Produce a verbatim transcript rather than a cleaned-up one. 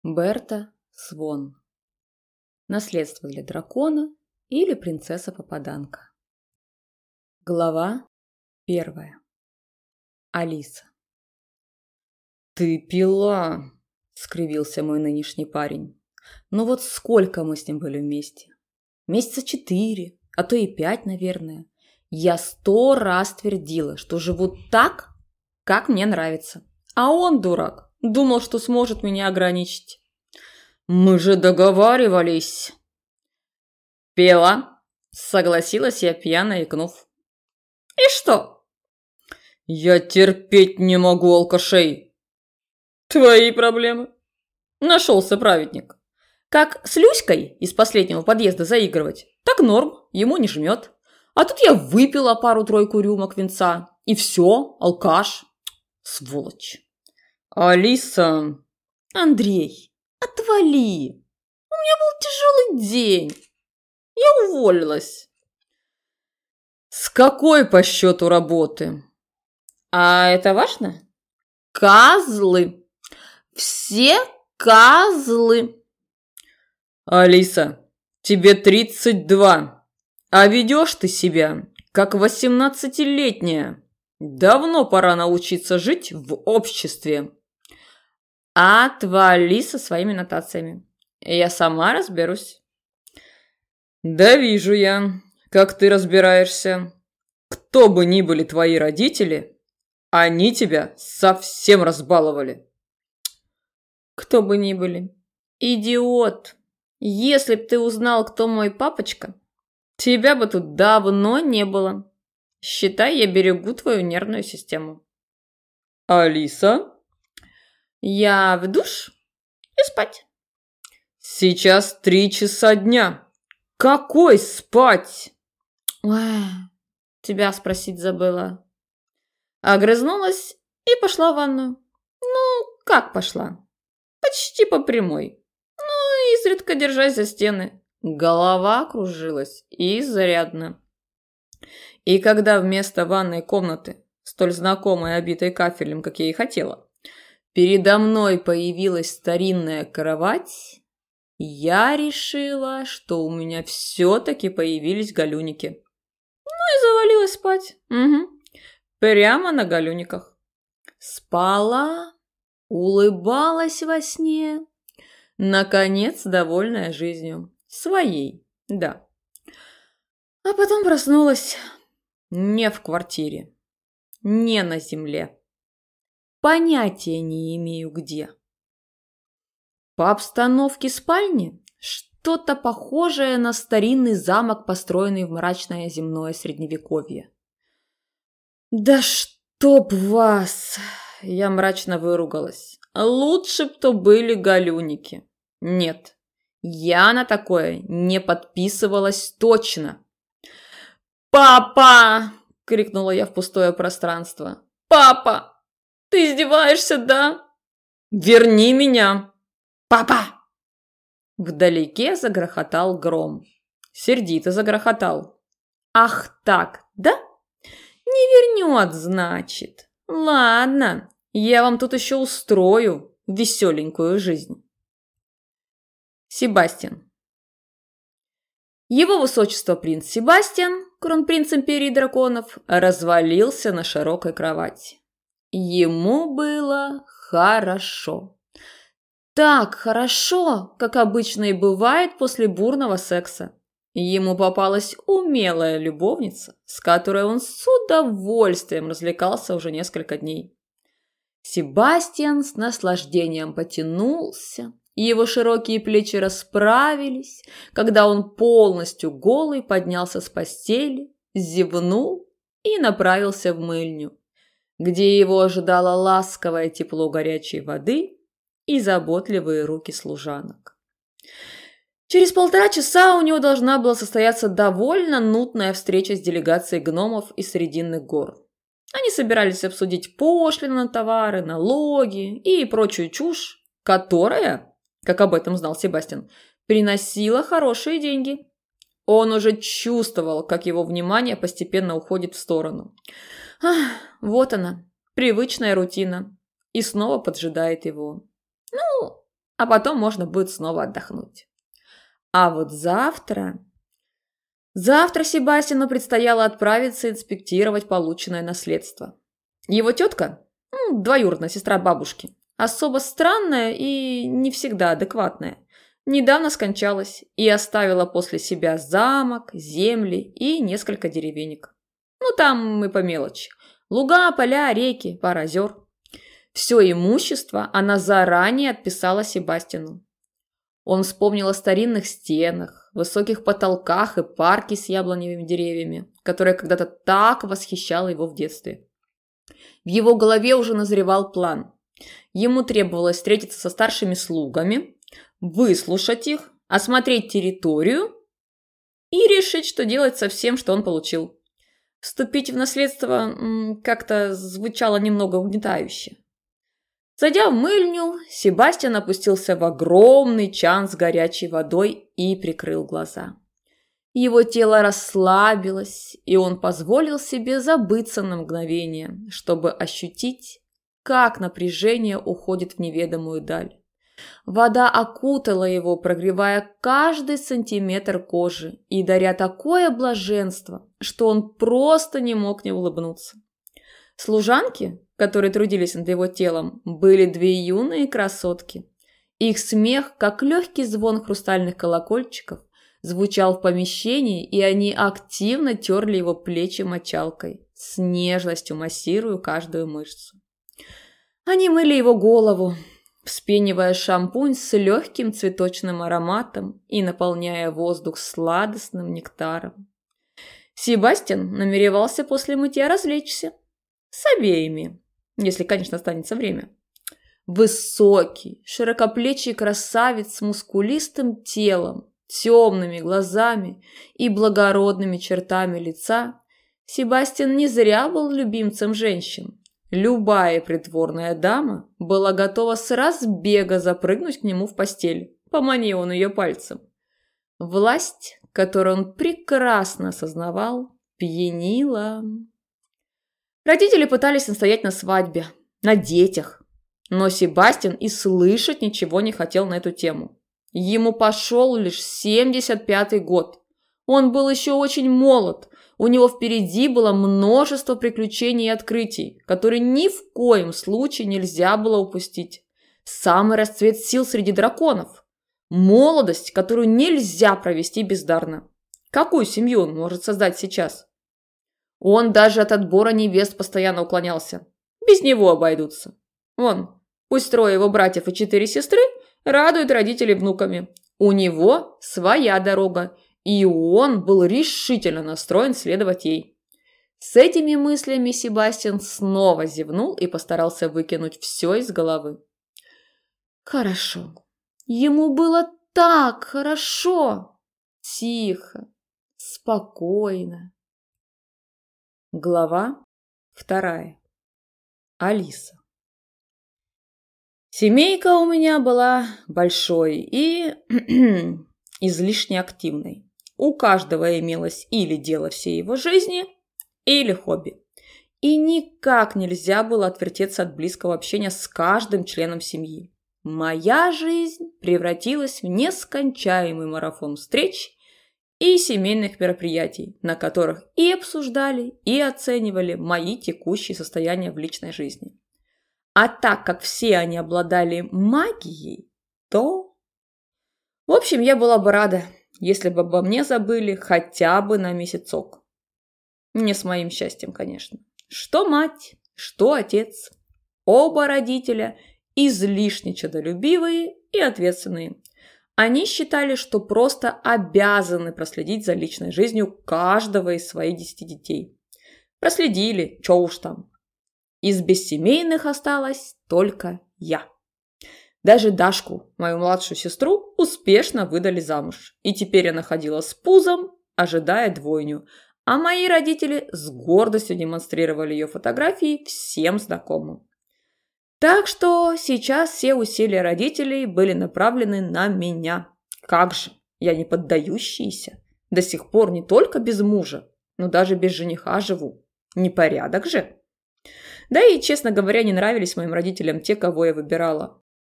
Берта Свон. Наследство для дракона или принцесса-попаданка. Глава первая. Алиса. «Ты пила!» – скривился мой нынешний парень. «Ну вот сколько мы с ним были вместе? Месяца четыре, а то и пять, наверное. Я сто раз твердила, что живу так, как мне нравится. А он, дурак, думал, что сможет меня ограничить. Мы же договаривались!» «Пила!» – согласилась я, пьяно икнув. «И что?» «Я терпеть не могу алкашей!» «Твои проблемы!» Нашелся праведник. Как с Люськой из последнего подъезда заигрывать, так норм, ему не жмет. А тут я выпила пару-тройку рюмок винца, и все, алкаш. Сволочь. «Алиса!» «Андрей, отвали! У меня был тяжелый день. Я уволилась». «С какой по счету работы?» «А это важно?» «Козлы! Все козлы!» «Алиса, тебе тридцать два, а ведешь ты себя, как восемнадцатилетняя. Давно пора научиться жить в обществе». «Отвали со своими нотациями. Я сама разберусь». «Да вижу я, как ты разбираешься. Кто бы ни были твои родители, они тебя совсем разбаловали». «Кто бы ни были. Идиот. Если б ты узнал, кто мой папочка, тебя бы тут давно не было. Считай, я берегу твою нервную систему». «Алиса?» «Я в душ и спать». «Сейчас три часа дня. Какой спать?» «Ой, тебя спросить забыла». Огрызнулась и пошла в ванную. Ну, как пошла? Почти по прямой. Ну, изредка держась за стены. Голова кружилась изрядно. И когда вместо ванной комнаты, столь знакомой, обитой кафелем, как я и хотела, передо мной появилась старинная кровать, я решила, что у меня все-таки появились галюники. Ну и завалилась спать. Угу. Прямо на галюниках. Спала, улыбалась во сне. Наконец, довольная жизнью. Своей, да. А потом проснулась не в квартире, не на земле. Понятия не имею где. По обстановке спальни что-то похожее на старинный замок, построенный в мрачное земное средневековье. «Да чтоб вас!» – я мрачно выругалась. «Лучше б то были галюники». Нет, я на такое не подписывалась точно. «Папа!» – крикнула я в пустое пространство. «Папа! Ты издеваешься, да?» «Верни меня!» «Папа!» Вдалеке загрохотал гром. Сердито загрохотал. «Ах так, да? Не вернет, значит. Ладно, я вам тут еще устрою веселенькую жизнь». Себастьян. Его высочество принц Себастьян, кронпринц империи драконов, развалился на широкой кровати. Ему было хорошо. Так хорошо, как обычно и бывает после бурного секса. Ему попалась умелая любовница, с которой он с удовольствием развлекался уже несколько дней. Себастьян с наслаждением потянулся, и его широкие плечи расправились, когда он полностью голый поднялся с постели, зевнул и направился в мыльню, где его ожидало ласковое тепло горячей воды и заботливые руки служанок. Через полтора часа у него должна была состояться довольно нудная встреча с делегацией гномов из Срединных гор. Они собирались обсудить пошлины на товары, налоги и прочую чушь, которая, как об этом знал Себастьян, приносила хорошие деньги. Он уже чувствовал, как его внимание постепенно уходит в сторону. Ах, вот она, привычная рутина, и снова поджидает его. Ну, а потом можно будет снова отдохнуть. А вот завтра... Завтра Себастьяну предстояло отправиться инспектировать полученное наследство. Его тетка, ну, двоюродная сестра бабушки, особо странная и не всегда адекватная, недавно скончалась и оставила после себя замок, земли и несколько деревенек. Ну, там и по мелочи. Луга, поля, реки, пара озер. Все имущество она заранее отписала Себастьяну. Он вспомнил о старинных стенах, высоких потолках и парке с яблоневыми деревьями, которая когда-то так восхищала его в детстве. В его голове уже назревал план. Ему требовалось встретиться со старшими слугами, выслушать их, осмотреть территорию и решить, что делать со всем, что он получил. Вступить в наследство как-то звучало немного угнетающе. Зайдя в мыльню, Себастьян опустился в огромный чан с горячей водой и прикрыл глаза. Его тело расслабилось, и он позволил себе забыться на мгновение, чтобы ощутить, как напряжение уходит в неведомую даль. Вода окутала его, прогревая каждый сантиметр кожи и даря такое блаженство, что он просто не мог не улыбнуться. Служанки, которые трудились над его телом, были две юные красотки. Их смех, как легкий звон хрустальных колокольчиков, звучал в помещении, и они активно терли его плечи мочалкой, с нежностью массируя каждую мышцу. Они мыли его голову, вспенивая шампунь с легким цветочным ароматом и наполняя воздух сладостным нектаром. Себастьян намеревался после мытья развлечься. С обеими, если, конечно, останется время. Высокий, широкоплечий красавец с мускулистым телом, темными глазами и благородными чертами лица, Себастьян не зря был любимцем женщин. Любая придворная дама была готова с разбега запрыгнуть к нему в постель, поманил он ее пальцем. Власть, которую он прекрасно осознавал, пьянила. Родители пытались настоять на свадьбе, на детях, но Себастьян и слышать ничего не хотел на эту тему. Ему пошел лишь семьдесят пятый год. Он был еще очень молод, у него впереди было множество приключений и открытий, которые ни в коем случае нельзя было упустить. Самый расцвет сил среди драконов. Молодость, которую нельзя провести бездарно. Какую семью он может создать сейчас? Он даже от отбора невест постоянно уклонялся. Без него обойдутся. Вон, пусть трое его братьев и четыре сестры радуют родителей внуками. У него своя дорога, и он был решительно настроен следовать ей. С этими мыслями Себастьян снова зевнул и постарался выкинуть все из головы. Хорошо. Ему было так хорошо. Тихо, спокойно. Глава вторая. Алиса. Семейка у меня была большой и излишне активной. У каждого имелось или дело всей его жизни, или хобби. И никак нельзя было отвертеться от близкого общения с каждым членом семьи. Моя жизнь превратилась в нескончаемый марафон встреч и семейных мероприятий, на которых и обсуждали, и оценивали мои текущие состояния в личной жизни. А так как все они обладали магией, то... В общем, я была бы рада, если бы обо мне забыли хотя бы на месяцок. Не с моим счастьем, конечно. Что мать, что отец. Оба родителя излишне чадолюбивые и ответственные. Они считали, что просто обязаны проследить за личной жизнью каждого из своих десяти детей. Проследили, чё уж там. Из бессемейных осталась только я. Даже Дашку, мою младшую сестру, успешно выдали замуж. И теперь она ходила с пузом, ожидая двойню. А мои родители с гордостью демонстрировали ее фотографии всем знакомым. Так что сейчас все усилия родителей были направлены на меня. Как же, я не поддающийся. До сих пор не только без мужа, но даже без жениха живу. Непорядок же. Да и, честно говоря, не нравились моим родителям те, кого я выбирала.